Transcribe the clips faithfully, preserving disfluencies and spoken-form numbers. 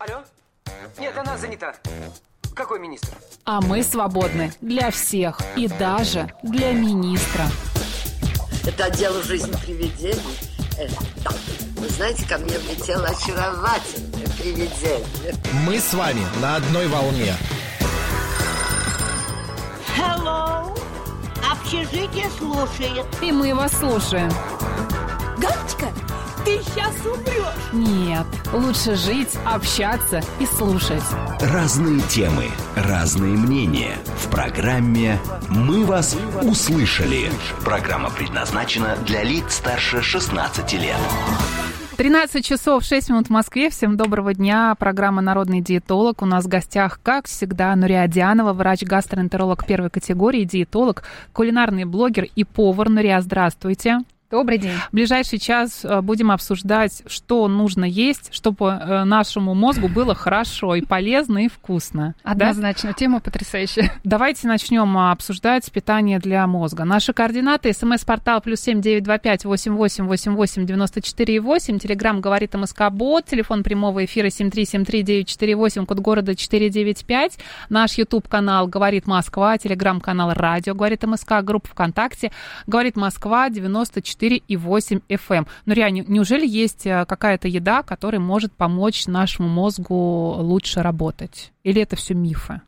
Алло? Нет, она занята. Какой министр? А мы свободны для всех и даже для министра. Это отдел «Жизнь привидений». Э, да. Вы знаете, ко мне влетело очаровательное привидение. Мы с вами на одной волне. Hello. Общежитие слушает. И мы вас слушаем. Галочка, ты сейчас умрешь. Нет, лучше жить, общаться и слушать. Разные темы, разные мнения. В программе «Мы вас услышали». Программа предназначена для лиц старше шестнадцати лет. тринадцать часов шесть минут в Москве. Всем доброго дня. Программа «Народный диетолог». У нас в гостях, как всегда, Нурия Дианова, врач-гастроэнтеролог первой категории, диетолог, кулинарный блогер и повар. Нурия, здравствуйте. Добрый день. В ближайший час будем обсуждать, что нужно есть, чтобы нашему мозгу было хорошо и полезно, и вкусно. Однозначно, да? Тема потрясающая. Давайте начнем обсуждать питание для мозга. Наши координаты: смс-портал плюс семь девять два пять восемь восемь восемь восемь девяносто четыре восемь, телеграмм говорит МСК-бот, телефон прямого эфира семь три семь три девять четыре восемь, код города четыре девять пять, наш YouTube-канал «Говорит Москва», телеграм-канал «Радио говорит МСК», группа ВКонтакте «Говорит Москва» девяносто четыре и восемь эф эм. Нурия, неужели есть какая-то еда, которая может помочь нашему мозгу лучше работать? Или это все мифы?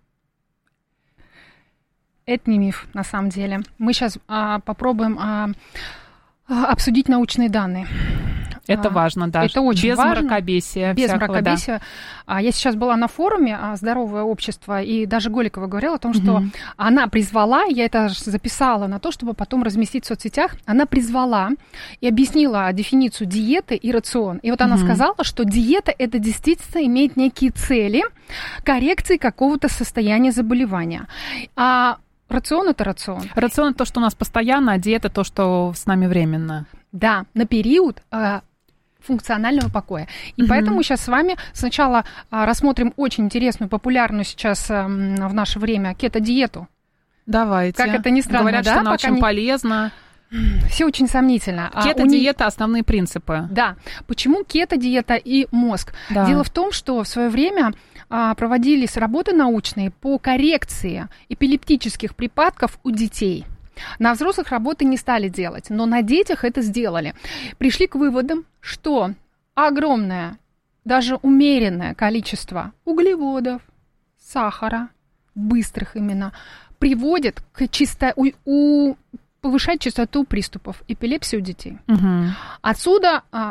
Это не миф, на самом деле. Мы сейчас а, попробуем а, обсудить научные данные. Это важно, да. Это очень без важно. Мракобесия. Без всякого, мракобесия. Да. Я сейчас была на форуме «Здоровое общество», и даже Голикова говорила о том, что угу. она призвала, я это записала на то, чтобы потом разместить в соцсетях, она призвала и объяснила дефиницию диеты и рацион. И вот она угу. сказала, что диета – это действительно имеет некие цели коррекции какого-то состояния заболевания. А рацион – это рацион. Рацион – это то, что у нас постоянно, а диета – то, что с нами временно. Да, на период функционального покоя. И угу. поэтому сейчас с вами сначала а, рассмотрим очень интересную, популярную сейчас а, в наше время кето-диету. Давайте. Как это ни странно, говорят, да? что она очень не... полезна. Все очень сомнительно. Кето-диета, а, основные принципы. Да. Почему кето-диета и мозг? Да. Дело в том, что в свое время а, проводились работы научные по коррекции эпилептических припадков у детей. На взрослых работы не стали делать, но на детях это сделали. Пришли к выводам, что огромное, даже умеренное количество углеводов, сахара, быстрых именно, приводит к чисто... У, у, повышать частоту приступов эпилепсии у детей. Угу. Отсюда а,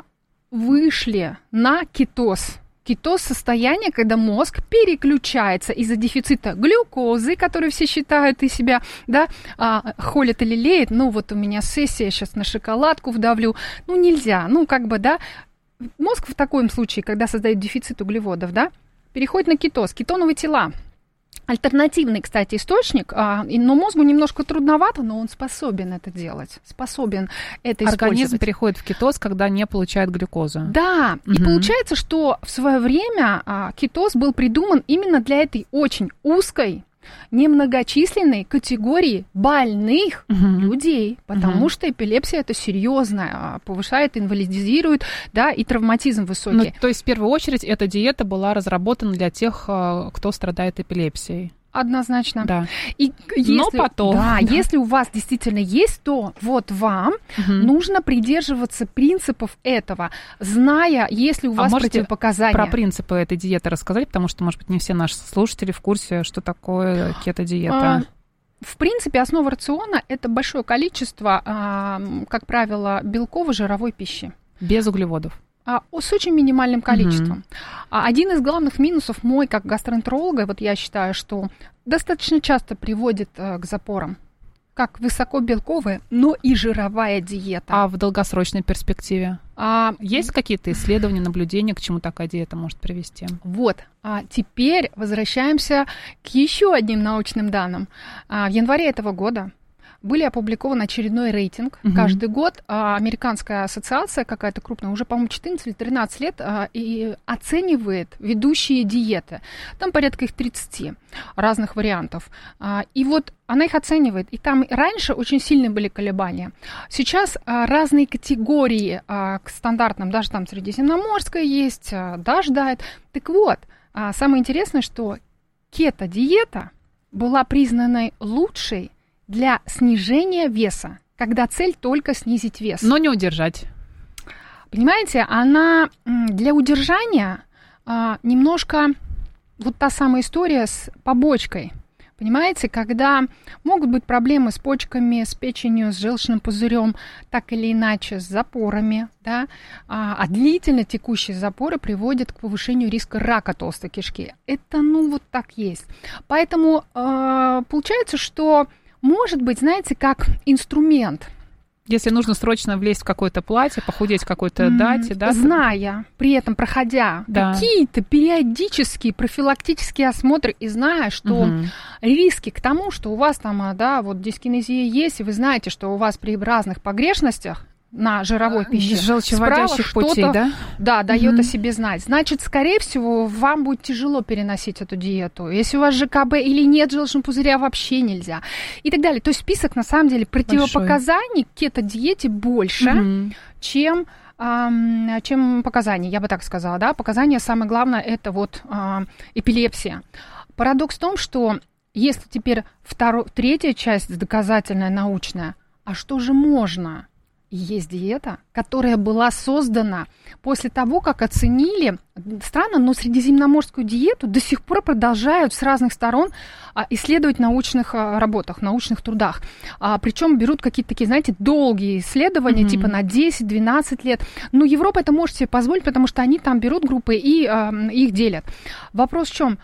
вышли на кетоз. Кетоз – состояние, когда мозг переключается из-за дефицита глюкозы, который все считают и себя, да, а, холят и лелеют. Ну, вот у меня сессия, сейчас на шоколадку вдавлю. Ну, нельзя. Ну, как бы, да. Мозг в таком случае, когда создает дефицит углеводов, да, переходит на кетоз, кетоновые тела. Альтернативный, кстати, источник, но мозгу немножко трудновато, но он способен это делать, способен это использовать. Организм переходит в кетоз, когда не получает глюкозу. Да, угу. И получается, что в свое время кетоз был придуман именно для этой очень узкой, немногочисленной категории больных угу. людей, потому угу. что эпилепсия это серьезная, повышает, инвалидизирует, да, и травматизм высокий. Ну, то есть в первую очередь эта диета была разработана для тех, кто страдает эпилепсией. Однозначно. Да. И если, но потом. Да, да, если у вас действительно есть, то вот вам угу. нужно придерживаться принципов этого, зная, если у вас а противопоказания. Про принципы этой диеты рассказать, потому что, может быть, не все наши слушатели в курсе, что такое кето-диета. А, в принципе, основа рациона – это большое количество, а, как правило, белково-жировой пищи. Без углеводов. С очень минимальным количеством. Uh-huh. Один из главных минусов мой, как гастроэнтеролога, вот я считаю, что достаточно часто приводит к запорам. Как высокобелковая, но и жировая диета. А в долгосрочной перспективе? А, есть какие-то исследования, наблюдения, к чему такая диета может привести? Вот. А теперь возвращаемся к еще одним научным данным. А, в январе этого года были опубликован очередной рейтинг. Угу. Каждый год а, американская ассоциация какая-то крупная, уже, по-моему, четырнадцать или тринадцать лет, а, и оценивает ведущие диеты. Там порядка их тридцать разных вариантов. А, и вот она их оценивает. И там раньше очень сильные были колебания. Сейчас а, разные категории а, к стандартным, даже там средиземноморская есть, а, Даш Дайет. Так вот, а, самое интересное, что кето-диета была признана лучшей для снижения веса, когда цель только снизить вес. Но не удержать. Понимаете, она для удержания а, немножко вот та самая история с побочкой. Понимаете, когда могут быть проблемы с почками, с печенью, с желчным пузырем, так или иначе, с запорами, да, а, а длительно текущие запоры приводят к повышению риска рака толстой кишки. Это, ну, вот так есть. Поэтому э, получается, что может быть, знаете, как инструмент. Если нужно срочно влезть в какое-то платье, похудеть в какой-то дате, да? Зная, при этом проходя да. какие-то периодические профилактические осмотры и зная, что угу. риски к тому, что у вас там, да, вот дискинезия есть, и вы знаете, что у вас при разных погрешностях на жировой пище желчеводящих путей, да? Да, дает угу. о себе знать. Значит, скорее всего, вам будет тяжело переносить эту диету. Если у вас ЖКБ или нет желчного пузыря, вообще нельзя. И так далее. То есть список, на самом деле, противопоказаний к кето-диете больше, угу. чем, эм, чем показаний, я бы так сказала. Да? Показания, самое главное, это вот э, эпилепсия. Парадокс в том, что если теперь второ, третья часть доказательная, научная, а что же можно? Есть диета, которая была создана после того, как оценили, странно, но средиземноморскую диету до сих пор продолжают с разных сторон исследовать в научных работах, в научных трудах. Причем берут какие-то такие, знаете, долгие исследования, mm-hmm. типа на десять-двенадцать лет. Но Европа это может себе позволить, потому что они там берут группы и их делят. Вопрос в чем?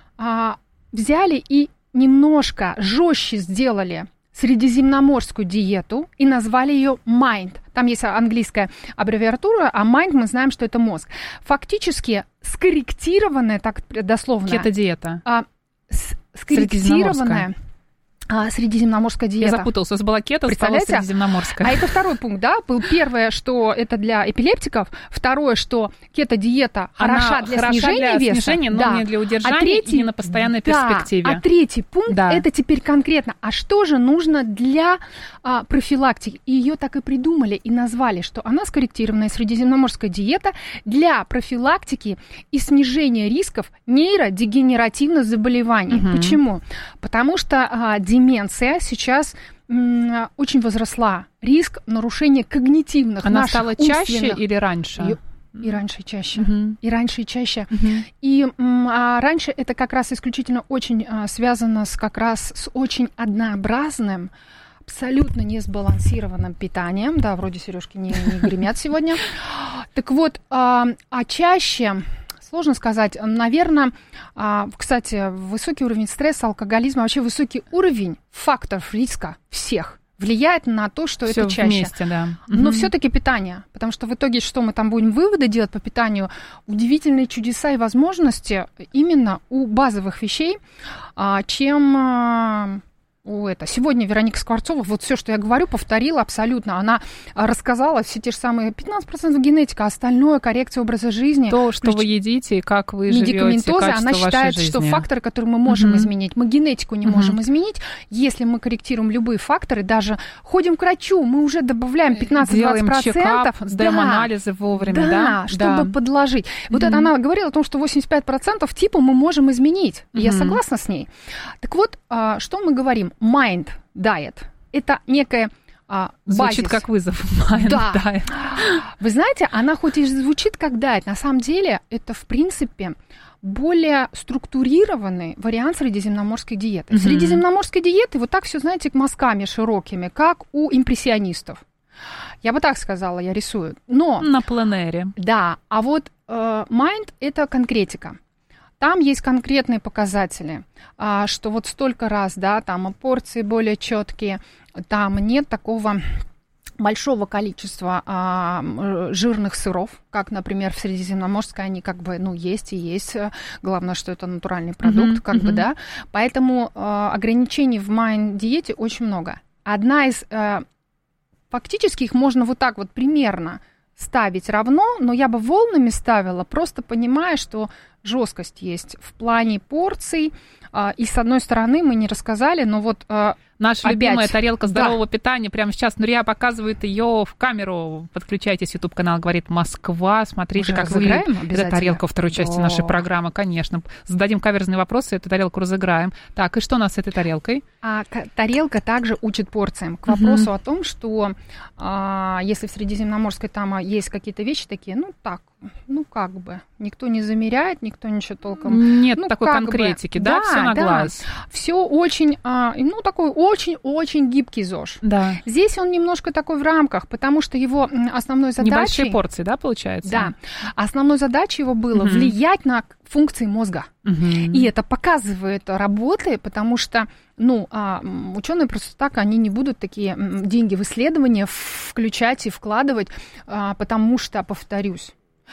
Взяли и немножко жестче сделали средиземноморскую диету и назвали ее майнд. Там есть английская аббревиатура, а майнд мы знаем, что это мозг. Фактически скорректированная, так дословно... Кето-диета. А, с, скорректированная... А, средиземноморская диета. Я запутался, с была кето, стала средиземноморская. А это второй пункт, да? Был первое, что это для эпилептиков. Второе, что кето-диета хороша для хороша снижения для веса. Снижения, но да. не для удержания, а третий, и не на постоянной да, перспективе. А третий пункт, да. это теперь конкретно. А что же нужно для а, профилактики? И ее так и придумали, и назвали, что она скорректированная средиземноморская диета для профилактики и снижения рисков нейродегенеративных заболеваний. Угу. Почему? Потому что а, деменция сейчас м, очень возросла. Риск нарушения когнитивных Она наших стала чаще или раньше? И, и раньше, и чаще. Uh-huh. И раньше, и чаще. Uh-huh. И м, а раньше это как раз исключительно очень а, связано с, как раз с очень однообразным, абсолютно несбалансированным питанием. Да, вроде сережки не, не гремят сегодня. Так вот, а, а чаще... Сложно сказать. Наверное, кстати, высокий уровень стресса, алкоголизма, вообще высокий уровень факторов риска всех влияет на то, что Всё это чаще. Вместе, да. Но угу. все-таки питание. Потому что в итоге, что мы там будем выводы делать по питанию, удивительные чудеса и возможности именно у базовых вещей, чем... У это. Сегодня Вероника Скворцова, вот все, что я говорю, повторила абсолютно. Она рассказала все те же самые пятнадцать процентов генетика, а остальное коррекция образа жизни. То, что Прич... вы едите и как вы живете, медикаментозы, она считает, жизни. Что факторы, которые мы можем uh-huh. изменить, мы генетику не uh-huh. можем изменить. Если мы корректируем любые факторы, даже ходим к врачу, мы уже добавляем пятнадцать-двадцать процентов. Делаем чекап, сдаем да, анализы вовремя, да? Да, чтобы да. подложить. Вот uh-huh. это она говорила о том, что восемьдесят пять процентов типа мы можем изменить. Uh-huh. Я согласна с ней. Так вот, что мы говорим? Mind diet. Это некая а, базис. Звучит как вызов. Mind да. diet. Вы знаете, она хоть и звучит как diet, на самом деле это, в принципе, более структурированный вариант средиземноморской диеты. Mm-hmm. Средиземноморской диеты вот так все, знаете, мазками широкими, как у импрессионистов. Я бы так сказала, я рисую. Но... На пленэре. Да, а вот э, mind – это конкретика. Там есть конкретные показатели, а, что вот столько раз, да, там порции более четкие, там нет такого большого количества а, жирных сыров, как, например, в Средиземноморской они как бы, ну, есть и есть. Главное, что это натуральный продукт, uh-huh, как uh-huh. бы, да. Поэтому а, ограничений в майнд-диете очень много. Одна из, а, фактически их можно вот так вот примерно ставить равно, но я бы волнами ставила, просто понимая, что жесткость есть в плане порций. И с одной стороны мы не рассказали, но вот... Но Наша Опять. любимая тарелка здорового Да. питания. Прямо сейчас Нурия показывает ее в камеру. Подключайтесь, YouTube-канал «Говорит Москва». Смотрите, Уже как разыграем выглядит эта обязательно? тарелка во второй части Да. нашей программы, конечно. Зададим каверзные вопросы, эту тарелку разыграем. Так, и что у нас с этой тарелкой? А к- тарелка также учит порциям. К вопросу о том, что а, если в Средиземноморской там есть какие-то вещи такие, ну так, ну как бы, никто не замеряет, никто ничего толком... Нет ну, такой как конкретики, бы. да? Все на да. глаз. Все очень, а, ну такой очень-очень гибкий ЗОЖ. Да. Здесь он немножко такой в рамках, потому что его м, основной задачей... Небольшие порции, да, получается? Да. Основной задачей его было Мгм. влиять на функции мозга. Мгм. И это показывает работы, потому что, ну, ученые просто так, они не будут такие м, деньги в исследования включать и вкладывать, а, потому что, повторюсь,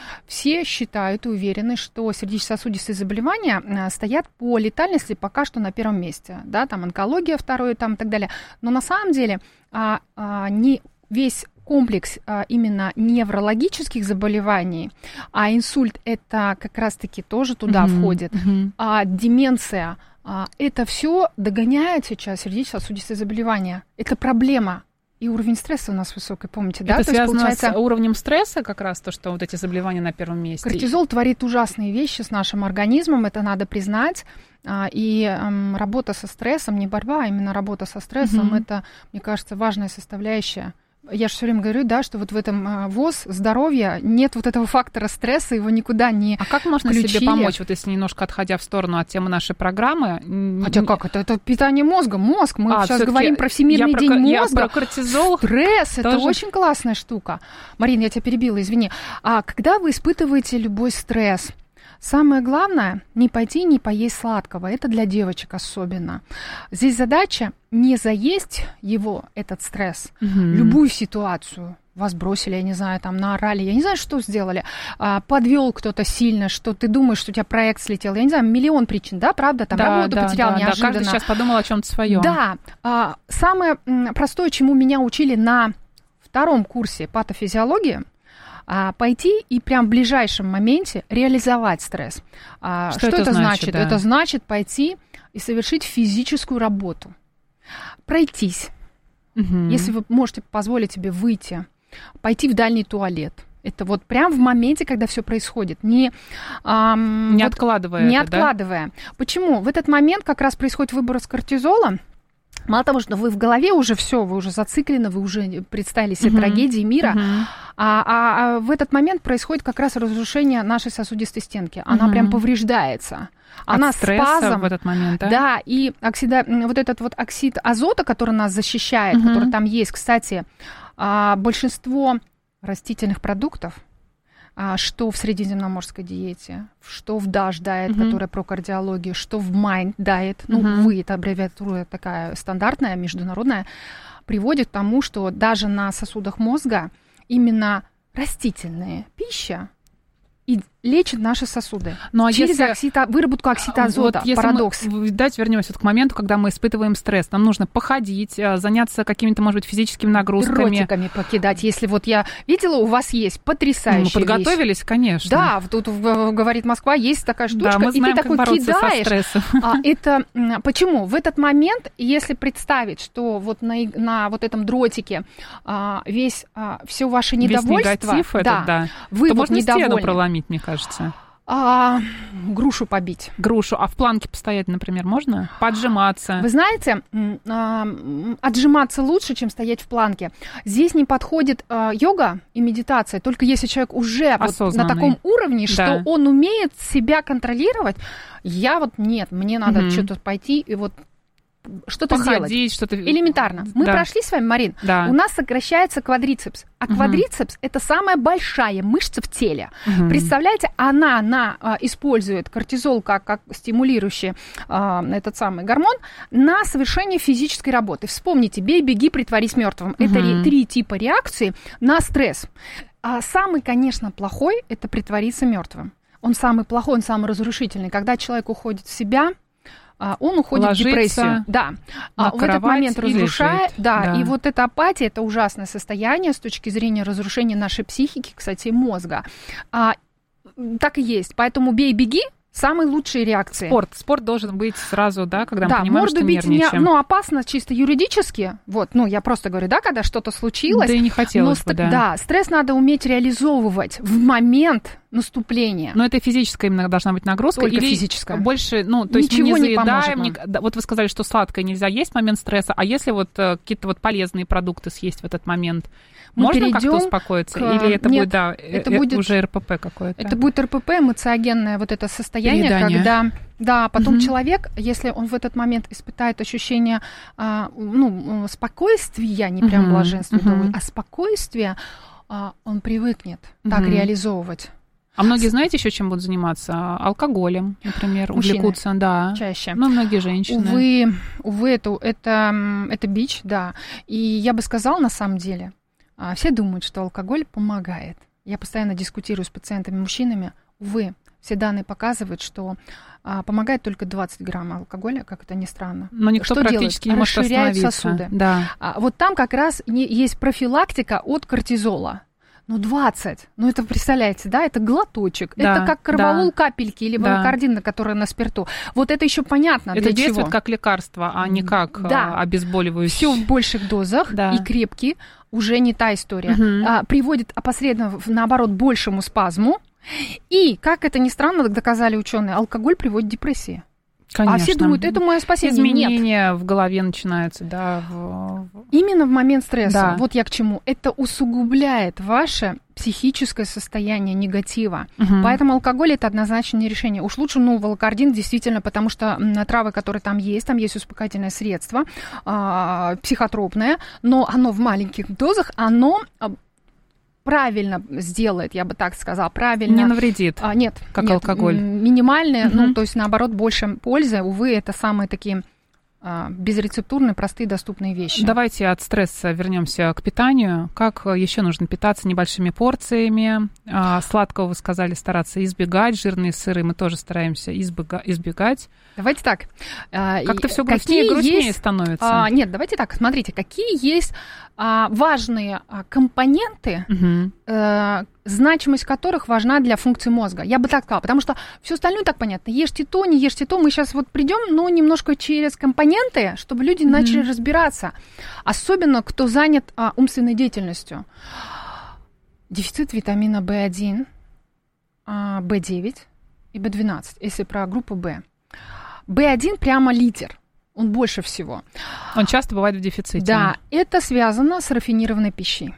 все считают и уверены, что сердечно-сосудистые заболевания а, стоят по летальности пока что на первом месте, да, там онкология второе, там и так далее. Но на самом деле а, а, не весь комплекс а, именно неврологических заболеваний, а инсульт это как раз-таки тоже туда Мгм. входит, Мгм. а деменция, а, это все догоняет сейчас сердечно-сосудистые заболевания. Это проблема. И уровень стресса у нас высокий, помните, да? Это То есть, связано получается, с уровнем стресса как раз, то, что вот эти заболевания на первом месте? кортизол творит ужасные вещи с нашим организмом, это надо признать. А, И эм, работа со стрессом, не борьба, а именно работа со стрессом, Мгм. это, мне кажется, важная составляющая. Я же все время говорю, да, что вот в этом э, ВОЗ здоровья нет вот этого фактора стресса, его никуда не А как можно включили. себе помочь, вот если немножко отходя в сторону от темы нашей программы? н- Хотя как это? Это питание мозга. Мозг. Мы А, сейчас всё-таки говорим про Всемирный я день про, ко- я мозга. про кортизол. Стресс – это тоже. очень классная штука. Марина, я тебя перебила, извини. А когда вы испытываете любой стресс, самое главное – не пойти, не поесть сладкого. Это для девочек особенно. Здесь задача не заесть его, этот стресс, Мгм. любую ситуацию. Вас бросили, я не знаю, там наорали, я не знаю, что сделали. А, подвел кто-то сильно, что ты думаешь, что у тебя проект слетел. Я не знаю, миллион причин, да, правда? Там Да, работу да, потерял да, да. неожиданно. Каждый сейчас подумал о чем-то своем. Да, а, самое м, простое, чему меня учили на втором курсе патофизиологии, а, пойти и прям в ближайшем моменте реализовать стресс. А, Что что это это значит, значит? да? Это значит пойти и совершить физическую работу. Пройтись. Мгм. Если вы можете позволить себе выйти, пойти в дальний туалет. Это вот прям в моменте, когда все происходит. Не, ам, Не вот откладывая не это, да? откладывая. Почему? В этот момент как раз происходит выброс кортизола. Мало того, что вы в голове уже все, вы уже зациклены, вы уже представили себе Мгм. трагедии мира, Мгм. а, а- а в этот момент происходит как раз разрушение нашей сосудистой стенки. Она Мгм. прям повреждается. От Она стресса спазм. в этот момент, да? Да, и оксида, м, вот этот вот оксид азота, который нас защищает, Мгм. который там есть, кстати, а, большинство растительных продуктов, а, что в средиземноморской диете, что в даш diet, Мгм. которая про кардиологию, что в Mind diet, ну, Мгм. вы, это аббревиатура такая стандартная, международная, приводит к тому, что даже на сосудах мозга именно растительная пища и лечит наши сосуды. Ну, а через если- оксид, выработку оксида азота. Вот если Парадокс. мы, давайте вернемся к моменту, когда мы испытываем стресс. Нам нужно походить, а, заняться какими-то, может быть, физическими нагрузками. Дротиками покидать. Если вот я видела, у вас есть Мы потрясающая подготовились, вещь. конечно. Да, вот тут в- говорит Москва, есть такая штучка, Да, мы и знаем, ты как такой бороться со кидаешь. стрессом. А, это м, почему? В этот момент, если представить, что вот на, и- на вот этом дротике а, весь а, все ваше Весь недовольство, негатив этот, да. вы То вот можно стену недовольны. проломить, мне кажется. А, грушу побить. Грушу. А в планке постоять, например, можно? Поджиматься. Вы знаете, м, а, м, отжиматься лучше, чем стоять в планке. Здесь не подходит а, йога и медитация, только если человек уже вот на Осознанный. таком уровне, что Да. он умеет себя контролировать. Я вот нет, мне надо Мгм. что-то пойти и вот что-то сделать. Походить, что-то... Элементарно. Мы Да. прошли с вами, Марин. Да. У нас сокращается квадрицепс. А Мгм. квадрицепс это самая большая мышца в теле. Мгм. Представляете, она на, а, использует кортизол как, как стимулирующий а, этот самый гормон на совершение физической работы. Вспомните, бей, беги, притворись мертвым. Это Мгм. ре- три типа реакции на стресс. А самый, конечно, плохой это притвориться мертвым. Он самый плохой, он самый разрушительный. Когда человек уходит в себя, а, он уходит Ложится в депрессию. Да. на А, в этот кровать момент и разрушает. лежит. Да, Да. и вот эта апатия, это ужасное состояние с точки зрения разрушения нашей психики, кстати, мозга. А, м, так и есть. Поэтому бей, беги. Самые лучшие реакции. Спорт. Спорт должен быть сразу, да, когда да, мы понимаем, может что быть, нервничаем. Не, ну, опасно чисто юридически. Вот, ну, я просто говорю, да, когда что-то случилось. Да и не хотелось но, бы, да. Да, стресс надо уметь реализовывать в момент наступления. Но это физическая именно должна быть нагрузка? Только или физическая. Больше, ну, то есть Ничего мы не не заедаем. поможет Не, вот вы сказали, что сладкое нельзя есть в момент стресса, а если вот э, какие-то вот полезные продукты съесть в этот момент, мы можно как-то успокоиться? К... Или это Нет, будет, да, это э, будет уже эр пэ пэ какое-то? Это будет эр пэ пэ, эмоциогенное вот это состояние, Переедание. когда... Да, потом Угу. человек, если он в этот момент испытает ощущение а, ну, спокойствия, не прям угу. блаженства, угу. а спокойствия, а, он привыкнет угу. так реализовывать. А многие, знаете, еще чем будут заниматься? Алкоголем, например, Мужчины увлекутся, да. Чаще. Ну, многие женщины. Увы, увы это, это, это бич, да. И я бы сказала, на самом деле, все думают, что алкоголь помогает. Я постоянно дискутирую с пациентами-мужчинами. Увы, все данные показывают, что а, помогает только двадцать грамм алкоголя, как это ни странно. Но никто что практически делает? не может Расширяют остановиться. сосуды. Да. А, вот там как раз не, есть профилактика от кортизола. Ну, двадцать. Ну, это, представляете, да, это глоточек. Да, это как карвалол да. капельки или волокордин, да. который на спирту. Вот это еще понятно, это для действует чего. как лекарство, а не как да. обезболивающее. Все в больших дозах, да. и крепкие, уже не та история. Угу. А, приводит опосредованно, наоборот, большему спазму. И, как это ни странно, доказали ученые, алкоголь приводит к депрессии. Конечно. А все думают, это мое спасение. Изменения Нет. в голове начинаются, да. В... Именно в момент стресса. Да. Вот я к чему. Это усугубляет ваше психическое состояние негатива. Угу. Поэтому алкоголь это однозначно не решение. Уж лучше, ну, волокордин, действительно, потому что травы, которые там есть, там есть успокоительное средство, э, психотропное, но оно в маленьких дозах, оно... правильно сделает, я бы так сказала, правильно. Не навредит, а, нет, как нет, алкоголь. Минимальные, угу. ну, то есть, наоборот, больше пользы. Увы, это самые такие а, безрецептурные, простые, доступные вещи. Давайте от стресса вернемся к питанию. Как еще нужно питаться небольшими порциями? А, сладкого, вы сказали, стараться избегать. Жирные сыры мы тоже стараемся избега- избегать. Давайте так. Как-то все грустнее и грустнее есть, становится. А, нет, давайте так. Смотрите, какие есть а, важные а, компоненты, угу. а, значимость которых важна для функции мозга. Я бы так сказала, потому что все остальное так понятно. Ешьте то, не ешьте то. Мы сейчас вот придем, но немножко через компоненты, чтобы люди угу. начали разбираться. Особенно, кто занят а, умственной деятельностью. Дефицит витамина бэ один, а, бэ девять и бэ двенадцать, если про группу Б. бэ один прямо лидер, он больше всего. Он часто бывает в дефиците. Да, это связано с рафинированной пищей.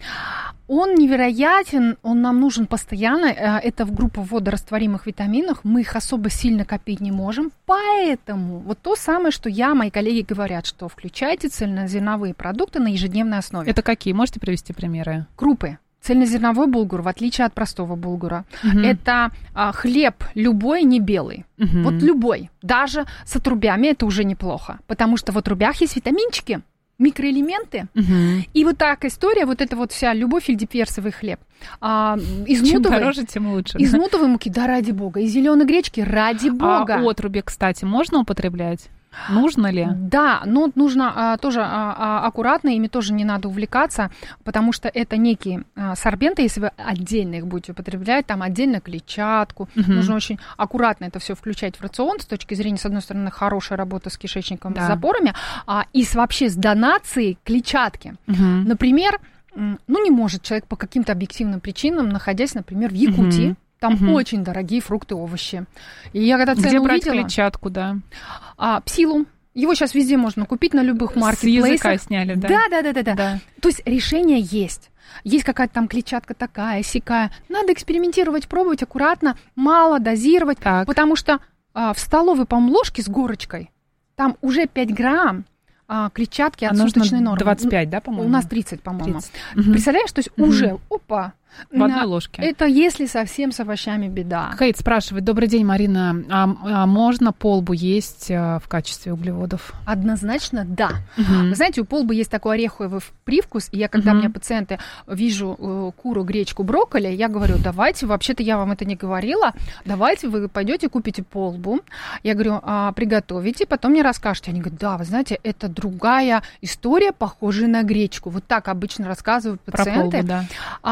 Он невероятен, он нам нужен постоянно, это в группу водорастворимых витаминов, мы их особо сильно копить не можем, поэтому вот то самое, что я, мои коллеги говорят, что включайте цельнозерновые продукты на ежедневной основе. Это какие? Можете привести примеры? Крупы. Цельнозерновой булгур, в отличие от простого булгура, угу. это а, хлеб любой, не белый. Угу. Вот любой. Даже с отрубями это уже неплохо. Потому что в отрубях есть витаминчики, микроэлементы. Угу. И вот так история, вот эта вот вся любой фельдеперсовый хлеб. А, из Чем нутовой, дороже, тем лучше. Из нутовой муки, да, ради бога. Из зеленой гречки, ради бога. А отруби, кстати, можно употреблять? Нужно ли? Да, но нужно а, тоже а, а, аккуратно, ими тоже не надо увлекаться, потому что это некие а, сорбенты, если вы отдельно их будете употреблять, там отдельно клетчатку, угу. нужно очень аккуратно это все включать в рацион с точки зрения, с одной стороны, хорошая работа с кишечником, да. с запорами, а, и с, вообще с донацией клетчатки. Угу. Например, ну не может человек по каким-то объективным причинам, находясь, например, в Якутии, угу. Там угу. очень дорогие фрукты, овощи. И я когда цену Где брать увидела, клетчатку, да? А, псилу. Его сейчас везде можно купить на любых маркетплейсах. С языка сняли, да? Да, да, да, да, да. да. То есть решение есть. Есть какая-то там клетчатка такая, сякая. Надо экспериментировать, пробовать аккуратно, мало дозировать. Так. Потому что а, в столовой, по-моему, ложке с горочкой там уже пять грамм а, клетчатки от а суточной нормы. двадцать пять, да, по-моему? У нас тридцать, по-моему. тридцать. Угу. Представляешь, то есть угу. уже, опа. В одной ложке. Это если совсем с овощами беда. Кейт спрашивает: добрый день, Марина, а, а можно полбу есть а, в качестве углеводов? Однозначно да. Угу. Вы знаете, у полбы есть такой ореховый привкус, и я, когда угу. у меня пациенты вижу э, куру, гречку, брокколи, я говорю, давайте, вообще-то я вам это не говорила, давайте вы пойдете купите полбу, я говорю, а, приготовите, потом мне расскажете. Они говорят, да, вы знаете, это другая история, похожая на гречку. Вот так обычно рассказывают пациенты. Про полбу, да. А, и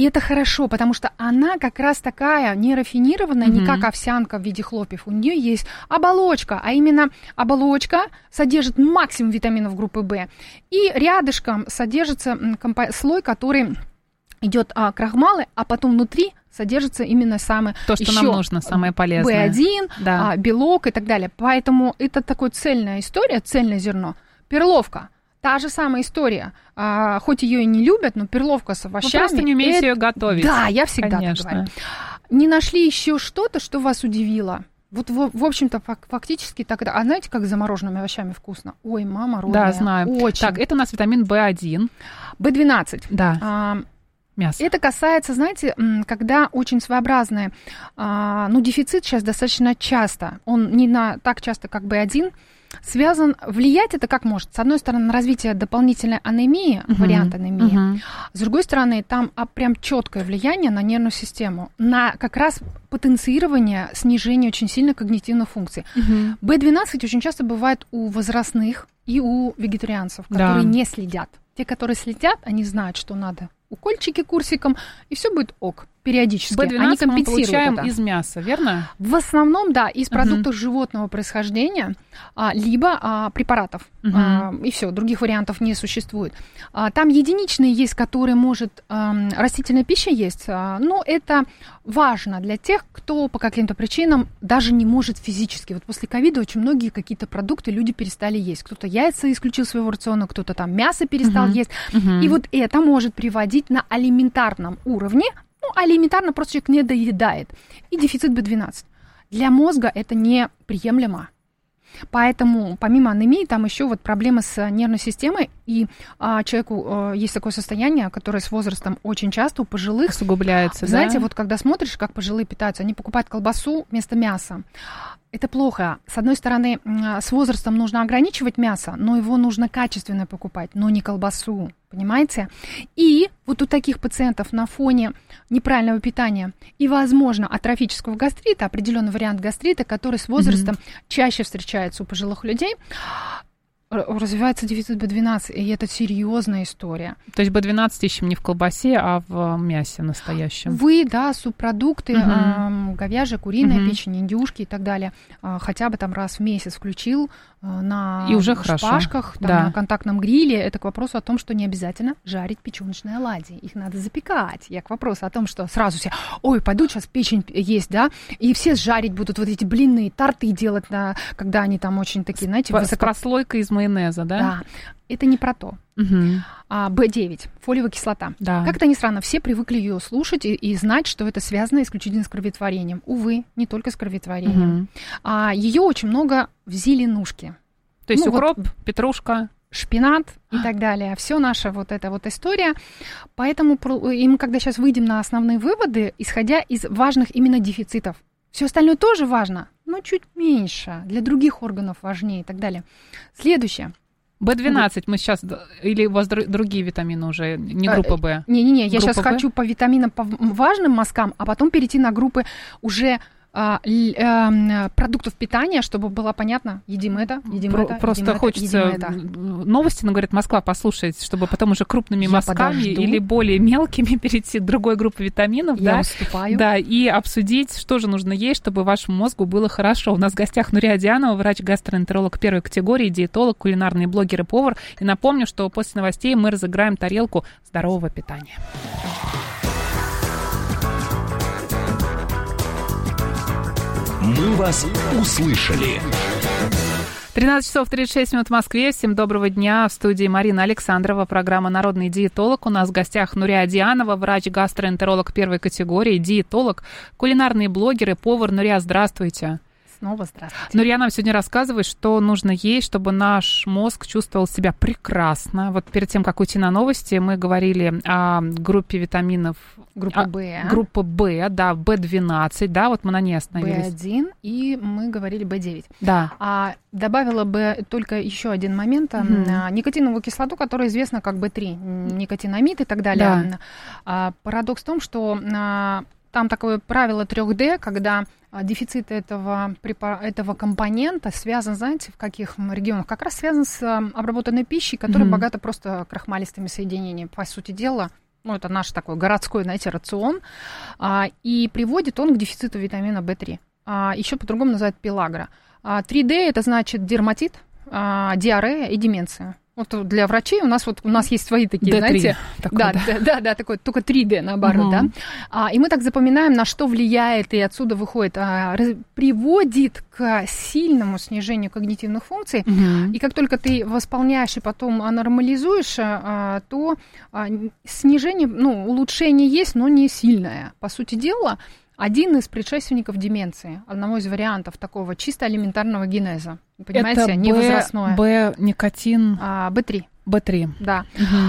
это хорошо, потому что она как раз такая нерафинированная, mm-hmm. не как овсянка в виде хлопьев. У нее есть оболочка, а именно оболочка содержит максимум витаминов группы В. И рядышком содержится компо- слой, который идет а, крахмалы, а потом внутри содержится именно самое... То, что нам нужно, самое полезное. вэ один, да. а, белок и так далее. Поэтому это такая цельная история, цельное зерно. Перловка. Та же самая история. А, хоть ее и не любят, но перловка с овощами... Вы просто не умеете это... ее готовить. Да, я всегда Конечно. так говорю. Не нашли еще что-то, что вас удивило? Вот, в, в общем-то, фактически так... А знаете, как с замороженными овощами вкусно? Ой, мама родная. Да, знаю. Очень. Так, это у нас витамин вэ один. бэ двенадцать. Да. А, мясо. Это касается, знаете, когда очень своеобразное, а, ну, дефицит сейчас достаточно часто. Он не на, так часто, как бэ один, связан, влиять это как может. С одной стороны, на развитие дополнительной анемии, uh-huh. вариант анемии. Uh-huh. С другой стороны, там а, прям четкое влияние на нервную систему, на как раз потенцирование снижения очень сильно когнитивных функций. Uh-huh. бэ двенадцать очень часто бывает у возрастных и у вегетарианцев, которые да. не следят. Те, которые следят, они знают, что надо укольчики курсиком, и все будет ок. Периодически. бэ двенадцать они мы получаем это. из мяса, верно? В основном, да, из продуктов uh-huh. животного происхождения, а, либо а, препаратов. Uh-huh. А, и все, других вариантов не существует. А, там единичные есть, которые может а, растительная пища есть, а, но это важно для тех, кто по каким-то причинам даже не может физически. Вот после ковида очень многие какие-то продукты люди перестали есть. Кто-то яйца исключил из своего рациона, кто-то там мясо перестал uh-huh. есть. Uh-huh. И вот это может приводить на элементарном уровне. Ну, а элементарно просто человек не доедает. И дефицит бэ двенадцать. Для мозга это неприемлемо. Поэтому, помимо анемии, там еще вот проблемы с нервной системой. И а, человеку а, есть такое состояние, которое с возрастом очень часто у пожилых усугубляется. Знаете, да? вот когда смотришь, как пожилые питаются, они покупают колбасу вместо мяса. Это плохо. С одной стороны, с возрастом нужно ограничивать мясо, но его нужно качественно покупать, но не колбасу. Понимаете? И вот у таких пациентов на фоне неправильного питания и, возможно, атрофического гастрита, определенный вариант гастрита, который с возрастом mm-hmm. чаще встречается у пожилых людей, развивается дефицит бэ двенадцать, и это серьезная история. То есть бэ двенадцать ищем не в колбасе, а в мясе настоящем. Вы, да, субпродукты, uh-huh. э, говяжья, куриная uh-huh. печень, индюшки и так далее, э, хотя бы там раз в месяц включил э, на и уже шпажках, там, да. на контактном гриле. Это к вопросу о том, что не обязательно жарить печёночные оладьи. Их надо запекать. Я к вопросу о том, что сразу все, ой, пойдут сейчас печень есть, да, и все жарить будут вот эти блины, торты делать, на, когда они там очень такие, знаете, с, высоко... с прослойкой из майонеза, да? Да. Это не про то. Угу. А, бэ девять, фолиевая кислота. Да. Как-то ни странно, все привыкли ее слушать и, и знать, что это связано исключительно с кроветворением. Увы, не только с кроветворением. Угу. А, ее очень много в зеленушке. То есть ну, укроп, вот, петрушка, шпинат и так далее. Все наша вот эта вот история. Поэтому и мы, когда сейчас выйдем на основные выводы, исходя из важных именно дефицитов. Все остальное тоже важно, но чуть меньше. Для других органов важнее и так далее. Следующее. бэ двенадцать мы сейчас, или у вас другие витамины уже, не группа Б? Не-не-не, я сейчас Б? хочу по витаминам, по важным мазкам, а потом перейти на группы уже а, а, продуктов питания, чтобы было понятно, едим это, едим Про, это, просто едим хочется это, едим это. Новости, ну, говорит, Москва, послушать, чтобы потом уже крупными я мазками подожду. Или более мелкими перейти к другой группе витаминов, я да, уступаю. Да, и обсудить, что же нужно есть, чтобы вашему мозгу было хорошо. У нас в гостях Нурия Дианова, врач-гастроэнтеролог первой категории, диетолог, кулинарный блогер и повар. И напомню, что после новостей мы разыграем тарелку здорового питания. Мы вас услышали. тринадцать часов тридцать шесть минут в Москве. Всем доброго дня. В студии Марина Александрова, программа «Народный диетолог». У нас в гостях Нурия Дианова, врач-гастроэнтеролог первой категории, диетолог, кулинарный блогер и повар. Нурия, здравствуйте. Снова здравствуйте. Нурия нам сегодня рассказывает, что нужно есть, чтобы наш мозг чувствовал себя прекрасно. Вот перед тем, как уйти на новости, мы говорили о группе витаминов. Группа Б. А, группа Б, да, бэ двенадцать, да, вот мы на ней остановились. бэ один, и мы говорили бэ девять. Да. А добавила бы только еще один момент. Mm-hmm. Никотиновую кислоту, которая известна как бэ три, никотинамид и так далее. Да. А, парадокс в том, что а, там такое правило три дэ, когда дефицит этого, этого компонента связан, знаете, в каких регионах? Как раз связан с обработанной пищей, которая mm-hmm. богата просто крахмалистыми соединениями. По сути дела, ну, это наш такой городской, знаете, рацион, а, и приводит он к дефициту витамина бэ три. А, еще по-другому называют пелагра. А, три дэ – это значит дерматит, а, диарея и деменция. Вот для врачей у нас вот у нас есть свои такие, дэ три, знаете, такой, да, да, да, да, да, такой, только три дэ наоборот, угу. да. А, и мы так запоминаем, на что влияет, и отсюда выходит, а, раз, приводит к сильному снижению когнитивных функций. Угу. И как только ты восполняешь и потом нормализуешь, а, то а, снижение, ну, улучшение есть, но не сильное. По сути дела, один из предшественников деменции, одного из вариантов такого чисто элементарного генеза. Понимаете, это не возрастное. Б, никотин. А, бэ три. бэ три. Да. Угу.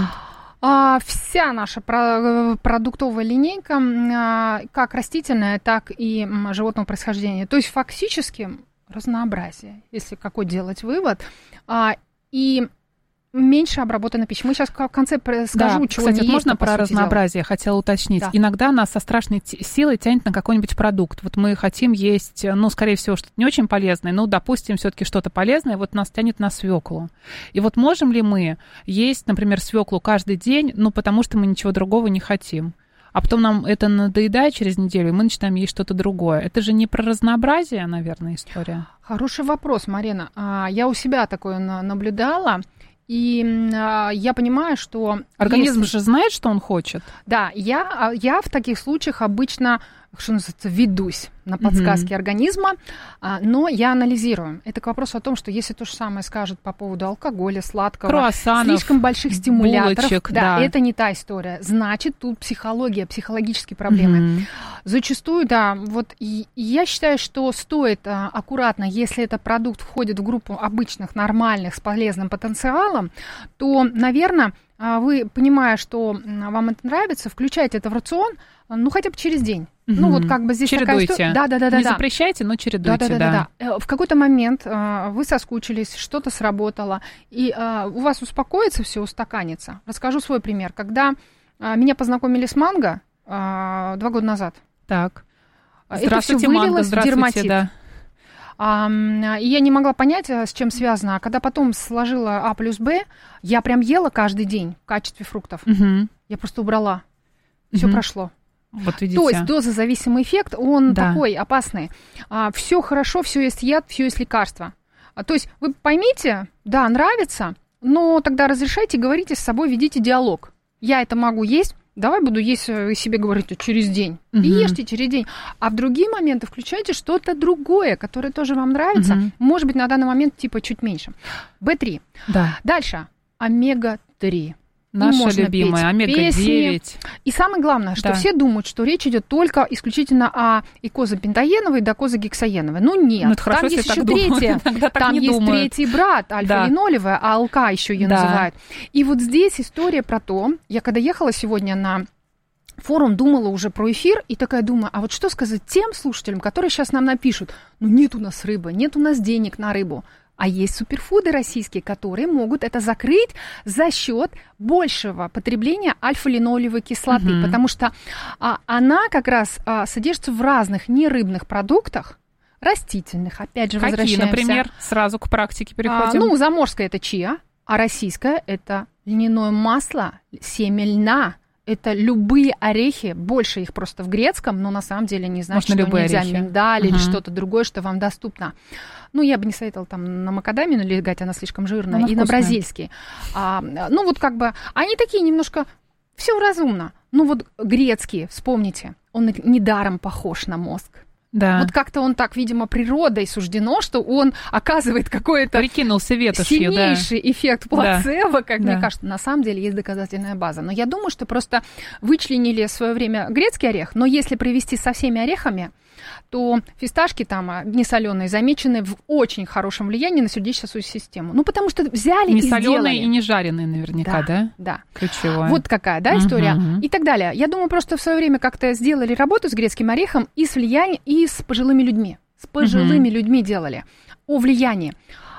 А, вся наша про- продуктовая линейка, а, как растительная, так и м, животного происхождения. То есть фактически разнообразие, если какой делать вывод. А, и меньше обработанной пищи. Мы сейчас в конце скажу, да, чего кстати, не можно есть, про разнообразие, дела. Хотела уточнить. Да. Иногда нас со страшной силой тянет на какой-нибудь продукт. Вот мы хотим есть, ну, скорее всего, что-то не очень полезное, но, допустим, все-таки что-то полезное, вот нас тянет на свеклу. И вот можем ли мы есть, например, свеклу каждый день, ну, потому что мы ничего другого не хотим? А потом нам это надоедает через неделю, и мы начинаем есть что-то другое. Это же не про разнообразие, наверное, история. Хороший вопрос, Марина. Я у себя такое наблюдала. И а, я понимаю, что... Организм если... же знает, что он хочет. Да, я, я в таких случаях обычно, что называется, ведусь на подсказки mm-hmm. организма, а, но я анализирую. Это к вопросу о том, что если то же самое скажет по поводу алкоголя, сладкого, круассанов, слишком больших стимуляторов, булочек, да, да, это не та история. Значит, тут психология, психологические проблемы. Mm-hmm. Зачастую, да, вот и, и я считаю, что стоит а, аккуратно, если этот продукт входит в группу обычных, нормальных, с полезным потенциалом, то, наверное, вы, понимая, что вам это нравится, включайте это в рацион, ну, хотя бы через день. Mm-hmm. Ну, вот как бы здесь чередуйте. Такая история. Да, да, да, да. Не да. запрещайте, но чередуйте, да. Да, да. да, да, да. В какой-то момент а, вы соскучились, что-то сработало, и а, у вас успокоится все, устаканится. Расскажу свой пример. Когда а, меня познакомили с манго а, два года назад. Так. Это все вылилось в дерматит. Да. А, и я не могла понять, с чем связано. А когда потом сложила А плюс Б, я прям ела каждый день в качестве фруктов. Угу. Я просто убрала. Все угу. прошло. Вот видите. То есть дозозависимый эффект, он да. такой опасный. А, все хорошо, все есть яд, все есть лекарство. А, то есть вы поймите, да, нравится, но тогда разрешайте, говорите с собой, ведите диалог. Я это могу есть, давай буду есть, себе говорить через день. Угу. И ешьте через день. А в другие моменты включайте что-то другое, которое тоже вам нравится. Угу. Может быть, на данный момент типа чуть меньше. бэ три. Да. Дальше. омега три. Наша любимая, омега девять. И самое главное, что да. все думают, что речь идет только исключительно о икозапентаеновой и докозагексаеновой. Ну нет, ну, там хорошо, есть еще третья. Там есть думают. третий брат, альфа-линолевая, да. АЛК еще ее да. называют. И вот здесь история про то, я когда ехала сегодня на форум, думала уже про эфир, и такая думаю, а вот что сказать тем слушателям, которые сейчас нам напишут, ну нет у нас рыбы, нет у нас денег на рыбу. А есть суперфуды российские, которые могут это закрыть за счет большего потребления альфа-линолевой кислоты, угу. потому что а, она как раз а, содержится в разных нерыбных продуктах, растительных, опять же, Какие, возвращаемся. например, сразу к практике переходим? А, ну, заморское это чиа, а российское это льняное масло, семя льна. Это любые орехи, больше их просто в грецком, но на самом деле не значит, Можно что нельзя орехи. миндаль угу. или что-то другое, что вам доступно. Ну, я бы не советовала там на макадамию налегать, она слишком жирная, она и вкусная. На бразильский. А, ну, вот как бы, они такие немножко, все разумно. Ну, вот грецкий, вспомните, он недаром похож на мозг. Да. Вот как-то он так, видимо, природой суждено, что он оказывает какой-то Прикинулся ветошью, сильнейший да. эффект плацебо, да. как да. мне кажется. На самом деле есть доказательная база. Но я думаю, что просто вычленили в свое время грецкий орех, но если привести со всеми орехами, то фисташки там несоленые замечены в очень хорошем влиянии на сердечно-сосудистую систему. Ну, потому что взяли и сделали. Несоленые и не жареные наверняка, да? Да. Ключевое. Вот какая, да, история. Угу. И так далее. Я думаю, просто в свое время как-то сделали работу с грецким орехом и с влиянием, и с пожилыми людьми. С пожилыми угу. людьми делали. О влиянии.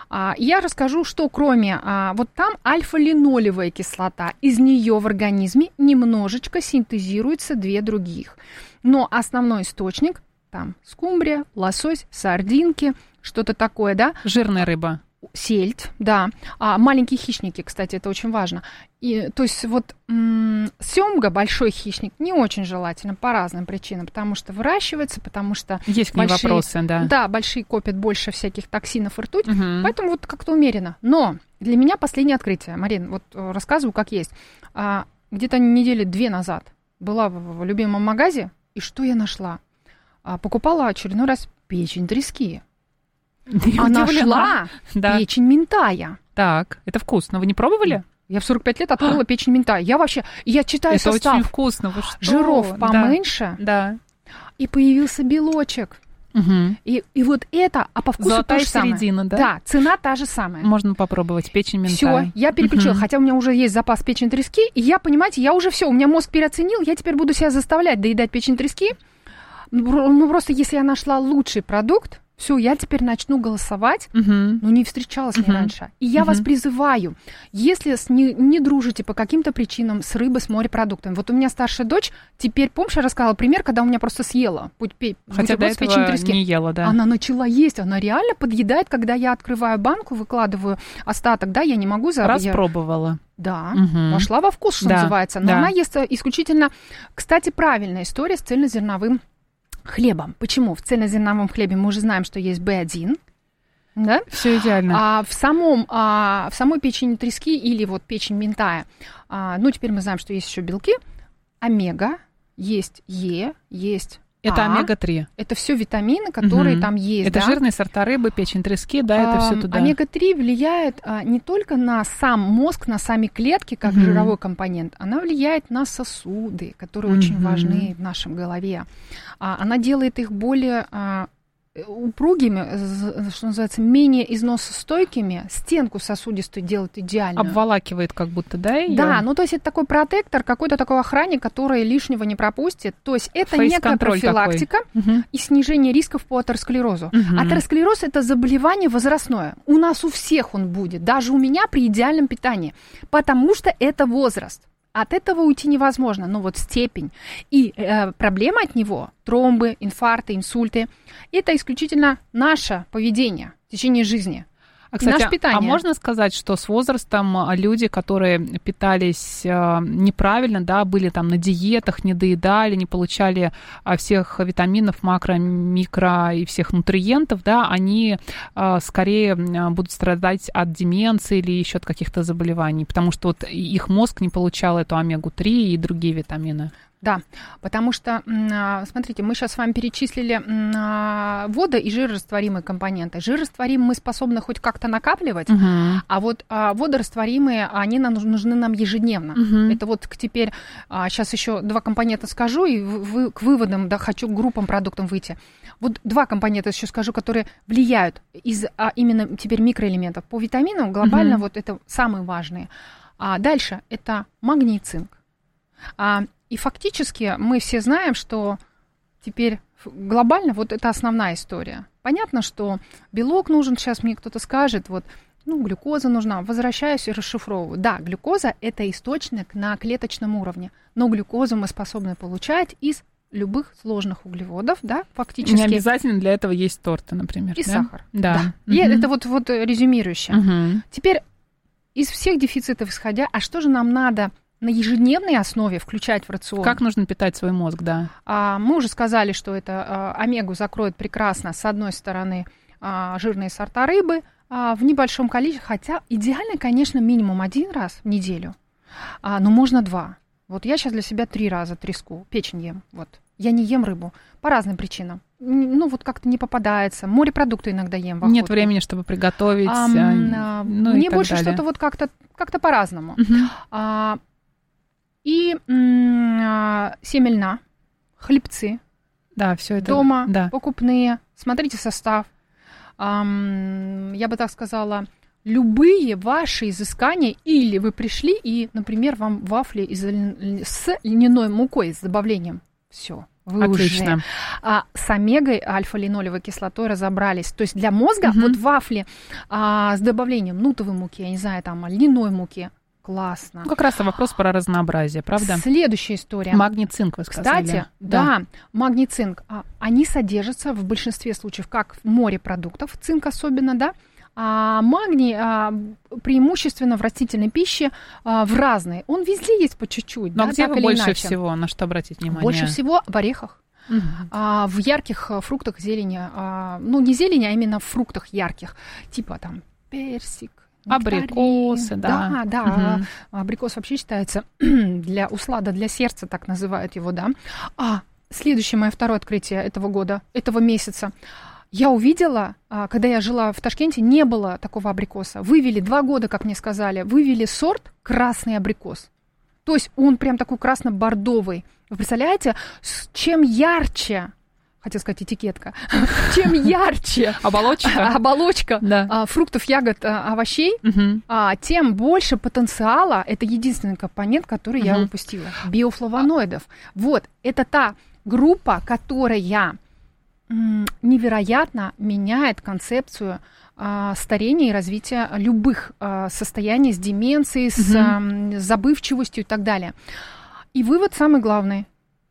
Я расскажу, что кроме, вот там альфа-линолевая кислота, из нее в организме немножечко синтезируется две других. Но основной источник там скумбрия, лосось, сардинки, что-то такое, да? Жирная рыба. Сельдь, да. А маленькие хищники, кстати, это очень важно. И, то есть вот м- семга, большой хищник, не очень желательно по разным причинам, потому что выращивается, потому что... Есть к ней большие, вопросы, да. Да, большие копят больше всяких токсинов и ртуть, Угу. поэтому вот как-то умеренно. Но для меня последнее открытие, Марин, вот рассказываю, как есть. А, где-то недели две назад была в, в любимом магазе, и что я нашла? А, покупала очередной раз печень трески. Я А удивлена. нашла Да. печень минтая. Так, это вкусно. Вы не пробовали? Я в сорок пять лет открыла печень минтая. Я вообще, я читаю Это состав. очень вкусно. Вы что? Жиров Да. поменьше, Да. и появился белочек. Угу. И, и вот это, а по вкусу Золотая то же самое. середина, да? Да, цена та же самая. Можно попробовать печень минтая. Все, я переключила, Мгм. хотя у меня уже есть запас печени трески, и я, понимаете, я уже все, у меня мозг переоценил, я теперь буду себя заставлять доедать печень трески. Ну, просто если я нашла лучший продукт, все, я теперь начну голосовать, Мгм. но не встречалась с ней Мгм. раньше. И я Мгм. вас призываю, если с не, не дружите по каким-то причинам с рыбой, с морепродуктами. Вот у меня старшая дочь, теперь, помнишь, я рассказала пример, когда у меня просто съела путь пе- Хотя до бутерброд с печенью этого трески. не ела, да. Она начала есть, она реально подъедает, когда я открываю банку, выкладываю остаток, да, я не могу... За... Раз я- пробовала. Да, Мгм. вошла во вкус, что Да, называется. Но да. она ест исключительно... Кстати, правильная история с цельнозерновым хлебом. Почему? В цельнозерновом хлебе мы уже знаем, что есть бэ один, да? Все идеально. А в, самом, а в самой печени трески или вот печень минтая, а, ну, теперь мы знаем, что есть еще белки, омега, есть Е, есть Это А. омега три. Это все витамины, которые Мгм. там есть. Это да? жирные сорта рыбы, печень трески, да, это все Ам, туда. омега три влияет а, не только на сам мозг, на сами клетки, как Мгм. жировой компонент, она влияет на сосуды, которые очень Мгм. важны в нашем голове. А, она делает их более а, упругими, з- что называется, менее износостойкими, стенку сосудистую делает идеальную. Обволакивает как будто, да, её? Да, ну то есть это такой протектор, какой-то такой охранник, который лишнего не пропустит. То есть это некая Фейс-контроль профилактика Мгм. и снижение рисков по атеросклерозу. Мгм. Атеросклероз – это заболевание возрастное. У нас у всех он будет, даже у меня при идеальном питании, потому что это возраст. От этого уйти невозможно, но вот степень и э, проблема от него, тромбы, инфаркты, инсульты, это исключительно наше поведение в течение жизни. А, кстати, наше питание. а можно сказать, что с возрастом а, люди, которые питались а, неправильно, да, были там на диетах, не доедали, не получали а, всех витаминов, макро, микро и всех нутриентов, да, они а, скорее а, будут страдать от деменции или еще от каких-то заболеваний, потому что вот их мозг не получал эту омегу три и другие витамины. Да, потому что, смотрите, мы сейчас с вами перечислили водо- и жирорастворимые компоненты. Жирорастворимые мы способны хоть как-то накапливать, угу. а вот водорастворимые, они нам нужны нам ежедневно. Угу. Это вот теперь, сейчас еще два компонента скажу, и вы, к выводам, да, хочу к группам продуктов выйти. Вот два компонента еще скажу, которые влияют из а именно теперь микроэлементов. По витаминам глобально угу. вот это самые важные. А дальше это магний и цинк. А, и фактически мы все знаем, что теперь глобально вот это основная история. Понятно, что белок нужен, сейчас мне кто-то скажет, вот, ну, глюкоза нужна. Возвращаюсь и расшифровываю. Да, глюкоза – это источник на клеточном уровне, но глюкозу мы способны получать из любых сложных углеводов, да, фактически. Не обязательно для этого есть торты, например. И да? сахар. Да. да. Угу. И это вот, вот резюмирующе. Угу. Теперь из всех дефицитов исходя, а что же нам надо на ежедневной основе включать в рацион? Как нужно питать свой мозг, да? А, мы уже сказали, что это а, омегу закроет прекрасно, с одной стороны, а, жирные сорта рыбы а, в небольшом количестве, хотя идеально, конечно, минимум один раз в неделю, а, но можно два. Вот я сейчас для себя три раза треску, печень ем, вот. Я не ем рыбу по разным причинам. Ну, вот как-то не попадается. Морепродукты иногда ем в охоту. Нет времени, чтобы приготовить. А, а, ну, мне и больше далее. что-то вот как-то, как-то по-разному. Угу. А, и м- семя льна, хлебцы. Да, все это. Дома, да. покупные. Смотрите состав. Ам, я бы так сказала, любые ваши изыскания, или вы пришли и, например, вам вафли из, с льняной мукой с добавлением. Все. Вы Отлично. уже а, с омегой, альфа-линолевой кислотой разобрались. То есть для мозга угу. вот вафли а, с добавлением нутовой муки, я не знаю, там, льняной муки. Классно. Ну, как раз вопрос про разнообразие, правда? Следующая история. Магний, цинк, вы сказали. Кстати, да, да магний, цинк, а, они содержатся в большинстве случаев как в морепродуктах, цинк особенно, да, А магний а, преимущественно в растительной пище а, в разной. Он везде есть по чуть-чуть. Но да, где так вы или больше иначе. всего, на что обратить внимание? Больше всего в орехах. Uh-huh. А, в ярких фруктах, зелени, а, ну не зелени, а именно в фруктах ярких, типа там персик, нектарин. Абрикосы, да. Да, да, uh-huh. Абрикос вообще считается для услада, для сердца, так называют его, да. А следующее мое второе открытие этого года, этого месяца, я увидела, когда я жила в Ташкенте, не было такого абрикоса. Вывели два года, как мне сказали, вывели сорт красный абрикос. То есть он прям такой красно-бордовый. Вы представляете, чем ярче, хотел сказать этикетка, чем ярче оболочка, оболочка да. фруктов, ягод, овощей, угу. тем больше потенциала. Это единственный компонент, который угу. я упустила. Биофлавоноидов. Вот, это та группа, которая невероятно меняет концепцию старения и развития любых состояний с деменцией, угу. с забывчивостью и так далее. И вывод самый главный.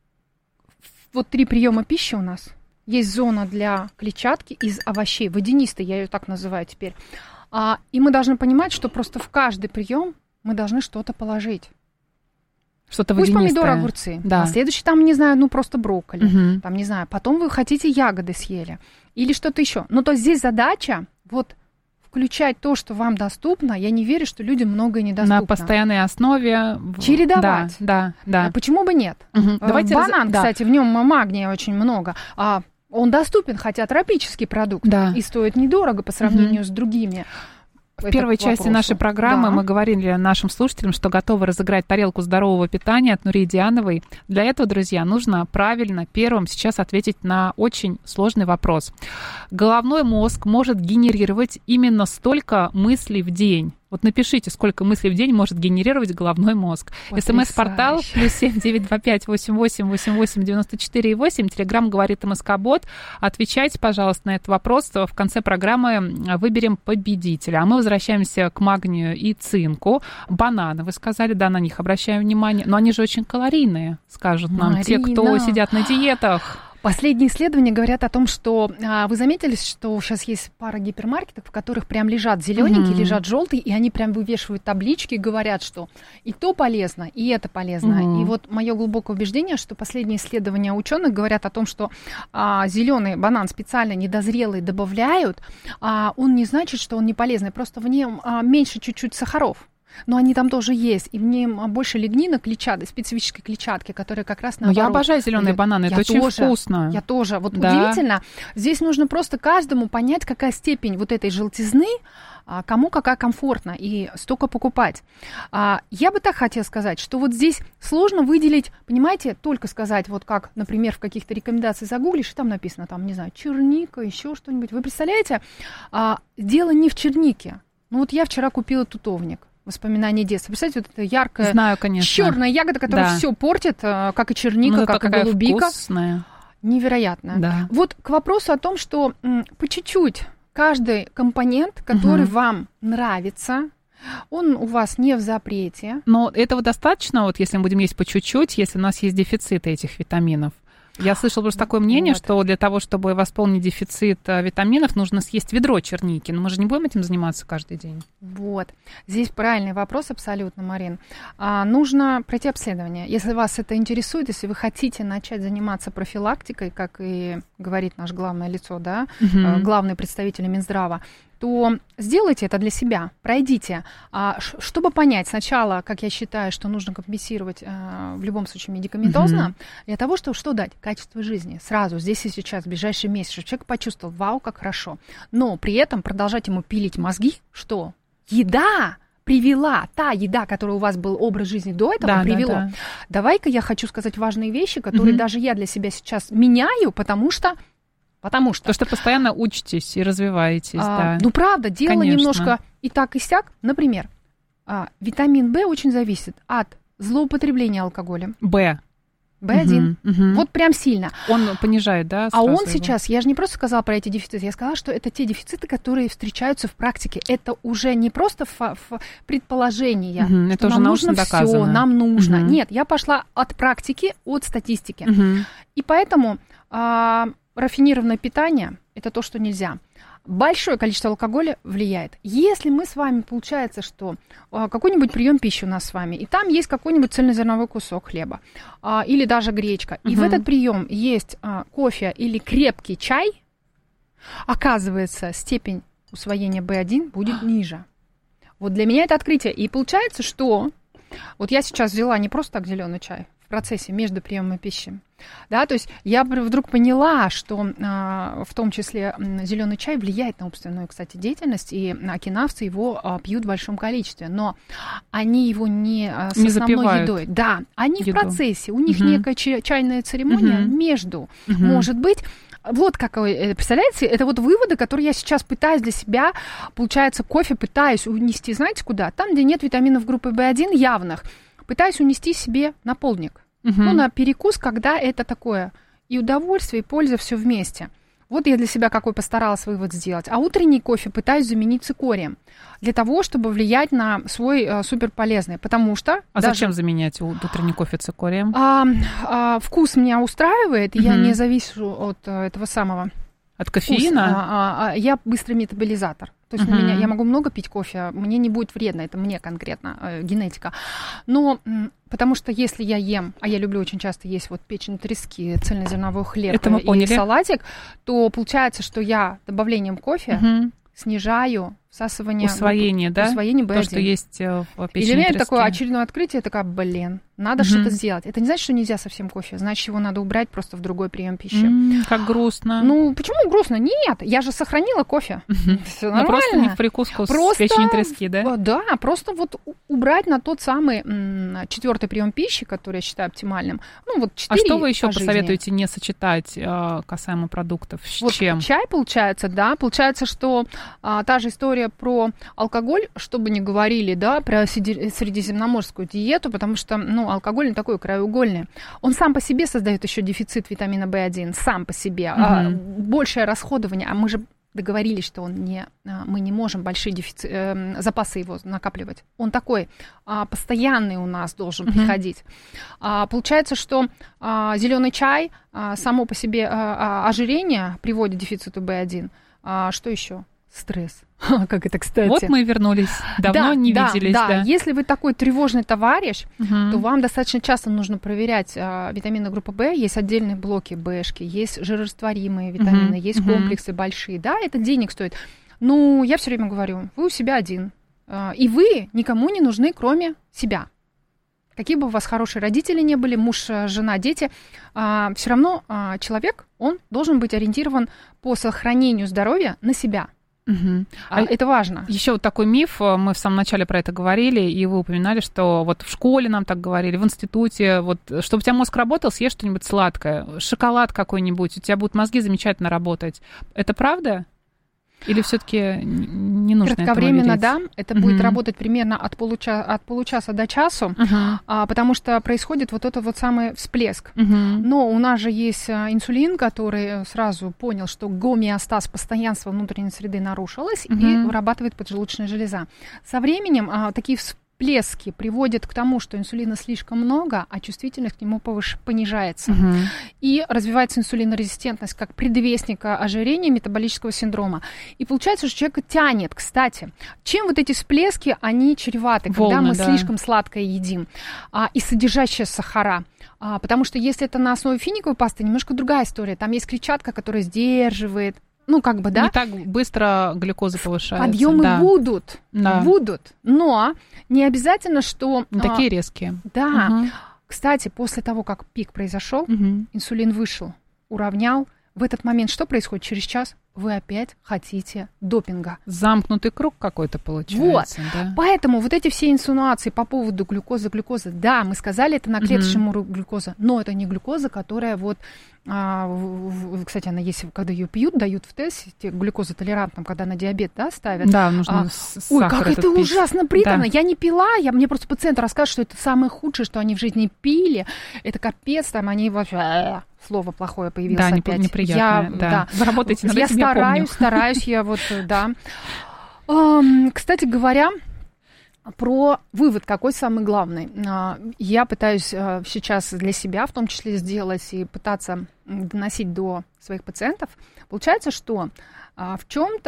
Вот три приема пищи у нас. Есть зона для клетчатки из овощей, водянистой, я ее так называю теперь. А, и мы должны понимать, что просто в каждый прием мы должны что-то положить. Что-то Пусть водянистое. Помидоры, огурцы. Да. А следующий там, не знаю, ну просто брокколи. Угу. Там, не знаю, потом вы хотите ягоды съели. Или что-то еще. Но то здесь задача вот включать то, что вам доступно. Я не верю, что людям многое недоступно. На постоянной основе. Чередовать. Да, да, да. Почему бы нет? Угу. Давайте Банан, раз... да. кстати, в нем магния очень много. А он доступен, хотя тропический продукт. Да. И стоит недорого по сравнению угу. с другими. В первой части вопросу. нашей программы да. мы говорили нашим слушателям, что готовы разыграть тарелку здорового питания от Нурии Диановой. Для этого, друзья, нужно правильно первым сейчас ответить на очень сложный вопрос. Головной мозг может генерировать именно столько мыслей в день. Вот напишите, сколько мыслей в день может генерировать головной мозг. СМС-портал плюс семь девять два пять восемь восемь восемь восемь девяносто четыре восемь. Телеграм говорит МСК-бот. Отвечайте, пожалуйста, на этот вопрос. В конце программы выберем победителя. А мы возвращаемся к магнию и цинку. Бананы, вы сказали, да, на них обращаем внимание. Но они же очень калорийные, скажут нам Марина. те, кто сидят на диетах. Последние исследования говорят о том, что а, вы заметили, что сейчас есть пара гипермаркетов, в которых прям лежат зелененькие, mm-hmm. лежат желтые, и они прям вывешивают таблички и говорят, что и то полезно, и это полезно. Mm-hmm. И вот мое глубокое убеждение, что последние исследования ученых говорят о том, что а, зеленый банан специально недозрелый добавляют, а, он не значит, что он не полезный, просто в нем а, меньше чуть-чуть сахаров. Но они там тоже есть, и в нем больше лигнина, клетчатки, специфической клетчатки, которая как раз наоборот. Но я обожаю зеленые бананы, это очень тоже, вкусно. Я тоже. Вот да. удивительно. Здесь нужно просто каждому понять, какая степень вот этой желтизны, кому какая комфортна, и столько покупать. Я бы так хотела сказать, что вот здесь сложно выделить, понимаете, только сказать, вот как, например, в каких-то рекомендациях загуглишь, и там написано, там, не знаю, черника, еще что-нибудь. Вы представляете, дело не в чернике. Ну вот я вчера купила тутовник. Воспоминания детства. Представляете, вот эта яркая, Знаю, конечно. черная ягода, которая да. все портит, как и черника, ну, как и голубика. Вкусная. Невероятно. Да. Вот к вопросу о том, что м, по чуть-чуть каждый компонент, который угу. вам нравится, он у вас не в запрете. Но этого достаточно, вот если мы будем есть по чуть-чуть, если у нас есть дефициты этих витаминов. Я слышала просто такое мнение, вот. что для того, чтобы восполнить дефицит витаминов, нужно съесть ведро черники. Но мы же не будем этим заниматься каждый день. Вот. Здесь правильный вопрос абсолютно, Марин. А, нужно пройти обследование. Если вас это интересует, если вы хотите начать заниматься профилактикой, как и говорит наш главное лицо, да, угу. главный представитель Минздрава, то сделайте это для себя, пройдите, а, ш, чтобы понять сначала, как я считаю, что нужно компенсировать а, в любом случае медикаментозно, mm-hmm. для того, чтобы что дать? Качество жизни. Сразу, здесь и сейчас, в ближайший месяц, чтобы человек почувствовал, вау, как хорошо. Но при этом продолжать ему пилить мозги, что еда привела, та еда, которая у вас был образ жизни до этого, да, привело. Да, да. Давай-ка я хочу сказать важные вещи, которые mm-hmm. даже я для себя сейчас меняю, потому что Потому что... То, что постоянно учитесь и развиваетесь, а, да. Ну, правда, дело Конечно. немножко и так, и сяк. Например, а, витамин В очень зависит от злоупотребления алкоголем. Б. Бэ один. Угу, угу. Вот прям сильно. Он понижает, да? А он его. сейчас, я же не просто сказала про эти дефициты, я сказала, что это те дефициты, которые встречаются в практике. Это уже не просто фа- фа- предположение, угу, это что уже нам научно нужно доказано. все, нам нужно. Угу. Нет, я пошла от практики, от статистики. Угу. И поэтому... А, рафинированное питание – это то, что нельзя. Большое количество алкоголя влияет. Если мы с вами, получается, что а, какой-нибудь прием пищи у нас с вами, и там есть какой-нибудь цельнозерновой кусок хлеба, а, или даже гречка, угу. и в этот прием есть а, кофе или крепкий чай, оказывается, степень усвоения бэ один будет ниже. Вот для меня это открытие. И получается, что вот я сейчас взяла не просто так зеленый чай в процессе между приемом пищи, да, то есть я вдруг поняла, что а, в том числе зеленый чай влияет на умственную, кстати, деятельность, и окинавцы его а, пьют в большом количестве, но они его не а, с не основной запивают едой. Да, они еду. В процессе, у них угу. некая чайная церемония угу. между, угу. может быть. Вот какой, представляете, это вот выводы, которые я сейчас пытаюсь для себя, получается, кофе пытаюсь унести, знаете, куда? Там, где нет витаминов группы бэ один явных, пытаюсь унести себе на полдник. Угу. Ну, на перекус, когда это такое и удовольствие, и польза все вместе. Вот я для себя какой постаралась вывод сделать. А утренний кофе пытаюсь заменить цикорием для того, чтобы влиять на свой а, суперполезный. Потому что... А даже, зачем заменять утренний кофе цикорием? А, а, вкус меня устраивает, угу. я не завишу от а, этого самого... От кофеина? А, а, а, я быстрый метаболизатор. То есть uh-huh. на меня, я могу много пить кофе, мне не будет вредно, это мне конкретно, э, генетика. Но потому что если я ем, а я люблю очень часто есть вот печень трески, цельнозерновой хлеб и салатик, то получается, что я добавлением кофе uh-huh. снижаю всасывание... Усвоение, да? Усвоение бэ один. То, что есть в печени трески. И для меня это такое очередное открытие, такая, блин, надо uh-huh. что-то сделать. Это не значит, что нельзя совсем кофе, значит, его надо убрать просто в другой прием пищи. Mm, как грустно. Ну, почему грустно? Нет, я же сохранила кофе. Uh-huh. Все нормально. Но просто не в прикуску просто, с печени трески, да? Да, просто вот убрать на тот самый м, четвертый прием пищи, который я считаю оптимальным. Ну, вот четыре. А что вы еще по посоветуете жизни. Не сочетать э, касаемо продуктов? С вот чем? Чай, получается, да. Получается, что а, та же история про алкоголь, что бы ни говорили, да, про средиземноморскую диету, потому что, ну, алкоголь не такой краеугольный. Он сам по себе создает еще дефицит витамина бэ один, сам по себе. Угу. А, большее расходование, а мы же договорились, что он не, мы не можем большие дефици, э, запасы его накапливать. Он такой а, постоянный у нас должен uh-huh. приходить. А, получается, что а, зеленый чай а, само по себе а, а, ожирение приводит к дефициту бэ один. А, что еще? Стресс. Как это, кстати. Вот мы и вернулись. Давно да, не да, виделись. Да, да, если вы такой тревожный товарищ, угу. то вам достаточно часто нужно проверять а, витамины группы В. Есть отдельные блоки Бшки, есть жирорастворимые витамины, угу. есть комплексы угу. большие. Да, это денег стоит. Ну, я все время говорю, вы у себя один. А, и вы никому не нужны, кроме себя. Какие бы у вас хорошие родители не были, муж, жена, дети, а, все равно а, человек, он должен быть ориентирован по сохранению здоровья на себя. Угу. А это важно. Еще вот такой миф, мы в самом начале про это говорили, и вы упоминали, что вот в школе нам так говорили, в институте, вот, чтобы у тебя мозг работал, съешь что-нибудь сладкое, шоколад какой-нибудь, у тебя будут мозги замечательно работать. Это правда? Или все-таки не нужно кратковременно, этого да, это uh-huh. будет работать примерно от, получа, от получаса до часу, uh-huh. а, потому что происходит вот этот вот самый всплеск. Uh-huh. Но у нас же есть инсулин, который сразу понял, что гомеостаз, постоянство внутренней среды нарушилось, uh-huh. и вырабатывает поджелудочная железа. Со временем а, такие всплески Всплески приводят к тому, что инсулина слишком много, а чувствительность к нему повыш... понижается. Угу. И развивается инсулинорезистентность как предвестник ожирения, метаболического синдрома. И получается, что человека тянет. Кстати, чем вот эти всплески, они чреваты, Волны, когда мы да. слишком сладкое едим, а, и содержащие сахара. А, потому что если это на основе финиковой пасты, немножко другая история. Там есть клетчатка, которая сдерживает. Ну, как бы, да. Не так быстро глюкоза повышается. Подъемы да. будут, да. будут, но не обязательно, что... Не такие резкие. Да. Угу. Кстати, после того, как пик произошел, угу. инсулин вышел, уравнял. В этот момент что происходит? Через час вы опять хотите допинга. Замкнутый круг какой-то получается. Вот. Да? Поэтому вот эти все инсинуации по поводу глюкозы, глюкозы, да, мы сказали, это на клеточном уровне глюкоза, но это не глюкоза, которая вот, а, в, в, кстати, она есть, когда ее пьют, дают в тесте, глюкозотолерантным, когда на диабет, да, ставят. Да, нужно а, с- Ой, как это пить. ужасно приторно. Да. Я не пила, я, мне просто пациенты рассказывают, что это самое худшее, что они в жизни пили. Это капец, там они вообще... Слово плохое появилось да, опять. неприятное. Я, да. да. Вы работаете над я этим, стараюсь, я стараюсь, я вот, да. Um, кстати говоря, Про вывод какой самый главный. Я пытаюсь сейчас для себя в том числе сделать и пытаться доносить до своих пациентов. Получается, что в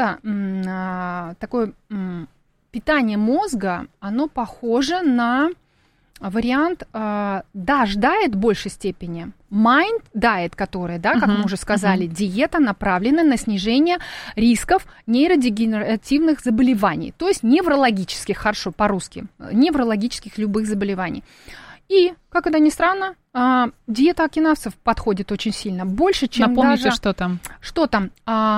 чем-то такое питание мозга, оно похоже на вариант uh, даш diet в большей степени, mind diet, которая, да, как uh-huh, мы уже сказали, uh-huh. диета направлена на снижение рисков нейродегенеративных заболеваний, то есть неврологических, хорошо, по-русски, неврологических любых заболеваний. И, как это ни странно, uh, диета окинавцев подходит очень сильно, больше, чем Напомните, даже... что там? Что там?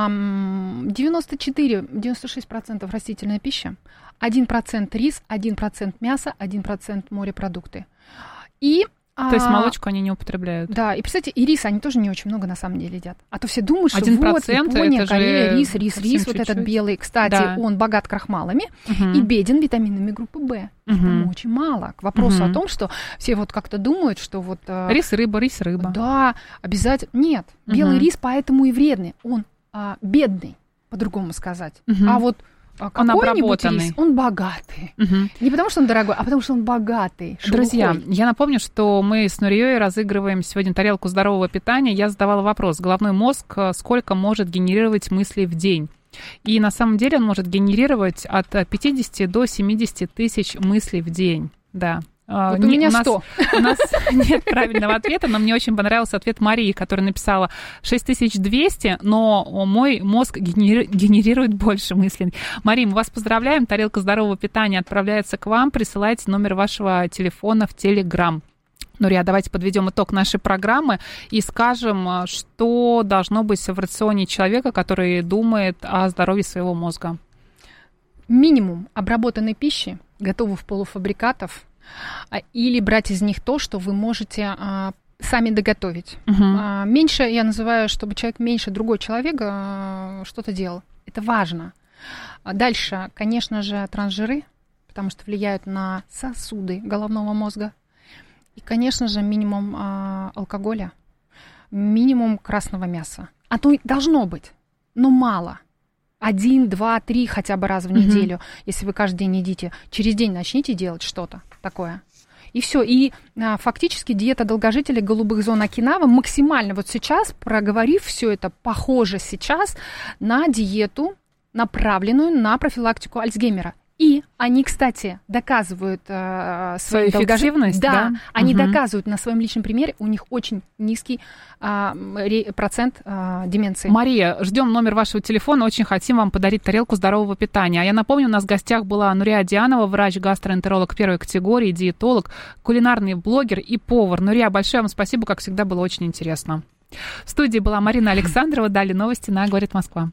Uh, девяносто четыре - девяносто шесть процентов растительная пища, один процент рис, один процент мяса, один процент морепродукты. И, то есть молочку они не употребляют? Да, и, кстати, и рис они тоже не очень много на самом деле едят. А то все думают, что один вот Япония, Корея, рис, рис, рис, вот чуть-чуть. Этот белый. Кстати, да. Он богат крахмалами угу. и беден витаминами группы В. Угу. Этого очень мало. К вопросу угу. о том, что все вот как-то думают, что вот... Рис, рыба, рис, рыба. Да, обязательно. Нет, угу. белый рис поэтому и вредный. Он а, бедный, по-другому сказать. Угу. А вот... Он обработанный. Рис, он богатый. Угу. Не потому, что он дорогой, а потому, что он богатый. Шелухой. Друзья, я напомню, что мы с Нурией разыгрываем сегодня тарелку здорового питания. Я задавала вопрос. Головной мозг сколько может генерировать мыслей в день? И на самом деле он может генерировать от пятидесяти до семидесяти тысяч мыслей в день. Да. Вот у меня у нас, сто. У нас нет правильного ответа, но мне очень понравился ответ Марии, которая написала шесть тысяч двести, но мой мозг генери- генерирует больше мыслей. Мария, мы вас поздравляем. Тарелка здорового питания отправляется к вам. Присылайте номер вашего телефона в Телеграм. Нурия, давайте подведем итог нашей программы и скажем, что должно быть в рационе человека, который думает о здоровье своего мозга. Минимум обработанной пищи, готовых полуфабрикатов, или брать из них то, что вы можете а, сами доготовить. Uh-huh. А, меньше, я называю, чтобы человек меньше другой человек а, что-то делал. Это важно. А дальше, конечно же, трансжиры, потому что влияют на сосуды головного мозга. И, конечно же, минимум а, алкоголя, минимум красного мяса. А то должно быть, но мало. Один, два, три хотя бы раз в неделю, uh-huh. если вы каждый день едите. Через день начните делать что-то такое. И все. И а, фактически диета долгожителей голубых зон Окинава максимально вот сейчас, проговорив все это, похоже сейчас на диету, направленную на профилактику Альцгеймера. И они, кстати, доказывают э, свою эффективность. Да, да? они угу. доказывают на своем личном примере, у них очень низкий э, процент э, деменции. Мария, ждем номер вашего телефона, очень хотим вам подарить тарелку здорового питания. А я напомню, у нас в гостях была Нурия Дианова, врач-гастроэнтеролог первой категории, диетолог, кулинарный блогер и повар. Нурия, большое вам спасибо, как всегда, было очень интересно. В студии была Марина Александрова, далее новости на «Говорит Москва».